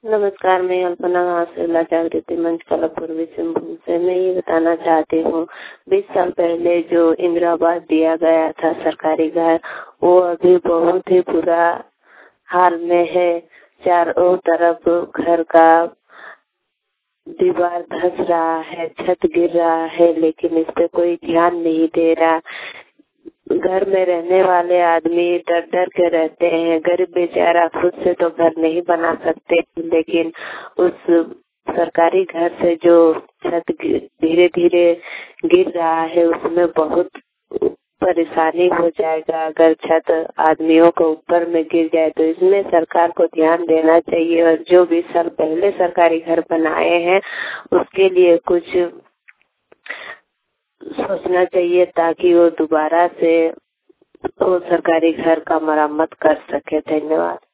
नमस्कार, मैं अल्पना हासिला जागृति मंच कला पूर्वी सिंहभूम से। मैं ये बताना चाहती हूँ 20 साल पहले जो इंदिरा आवास दिया गया था सरकारी घर, वो अभी बहुत ही बुरा हाल में है। चारों तरफ घर का दीवार धंस रहा है, छत गिर रहा है, लेकिन इस पे कोई ध्यान नहीं दे रहा। घर में रहने वाले आदमी डर डर के रहते हैं। गरीब बेचारा खुद से तो घर नहीं बना सकते, लेकिन उस सरकारी घर से जो छत धीरे धीरे गिर रहा है उसमें बहुत परेशानी हो जाएगा। अगर छत आदमियों के ऊपर में गिर जाए तो इसमें सरकार को ध्यान देना चाहिए और जो 20 साल पहले सरकारी घर बनाए हैं उसके लिए कुछ सोचना चाहिए ताकि वो दोबारा से वो सरकारी घर का मरम्मत कर सके। धन्यवाद।